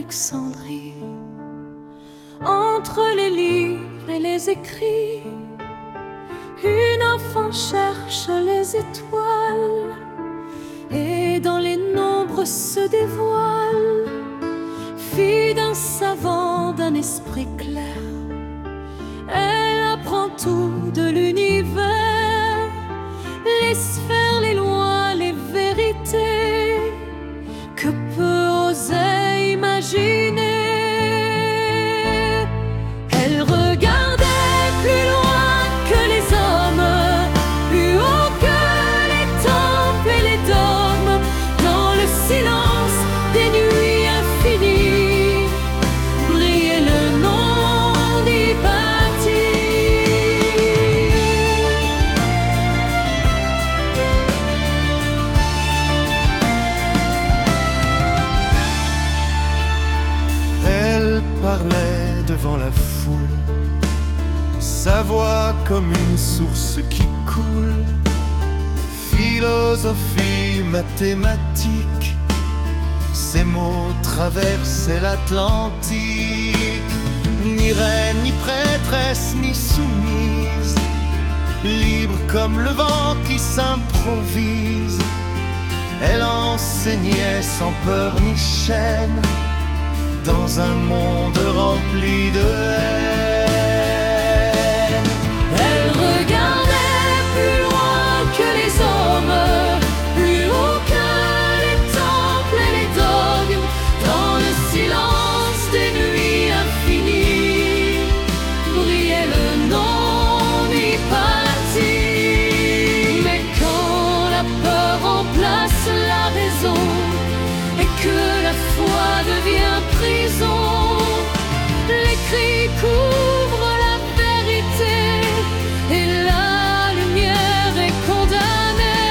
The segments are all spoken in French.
d'Alexandrie. Entre les livres et les écrits, une enfant cherche les étoiles, et dans les nombres se dévoile. Fille d'un savant, d'un esprit clair, elle apprend tout de l'univers, les sphères, les lois, les vérités que peut oser imaginer. Elle regardait plus loin que les hommes, plus haut que les temples et les dômes, dans le silence des nuits infinies, brillait le nom d'Hypatie. Elle parlait devant la foule, sa voix comme une source qui coule. Philosophie, mathématiques, ses mots traversaient l'Atlantique. Ni reine, ni prêtresse, ni soumise, libre comme le vent qui s'improvise, elle enseignait sans peur ni chaîne, dans un monde rempli de haine. Elle regardait plus loin que les hommes, plus haut que les temples et les dogmes, dans le silence des nuits infinies, brillait le nom d'Hypatie. Mais quand la peur remplace la raison et que la foi devient prison, les cris couvrent la vérité et la lumière est condamnée.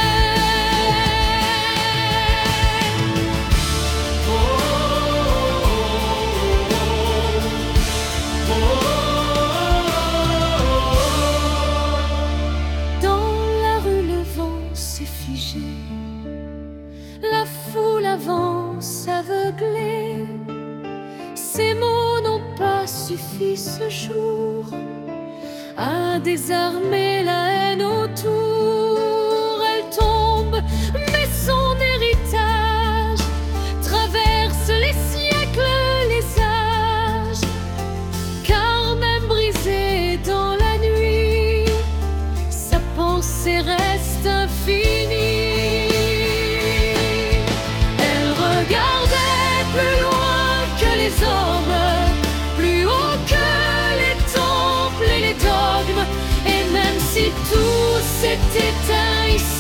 Dans la rue, le vent s'est figé, la foule avance aveuglée. Ces mots n'ont pas suffi ce jour à désarmer la haine autour. Elle tombe, mais son héritage traverse les siècles, les âges, car même brisée dans la nuit, sa pensée reste infinie. Elle regardait plus loin que les hommes, plus haut que les temples et les dogmes, et même si tout s'est éteint ici,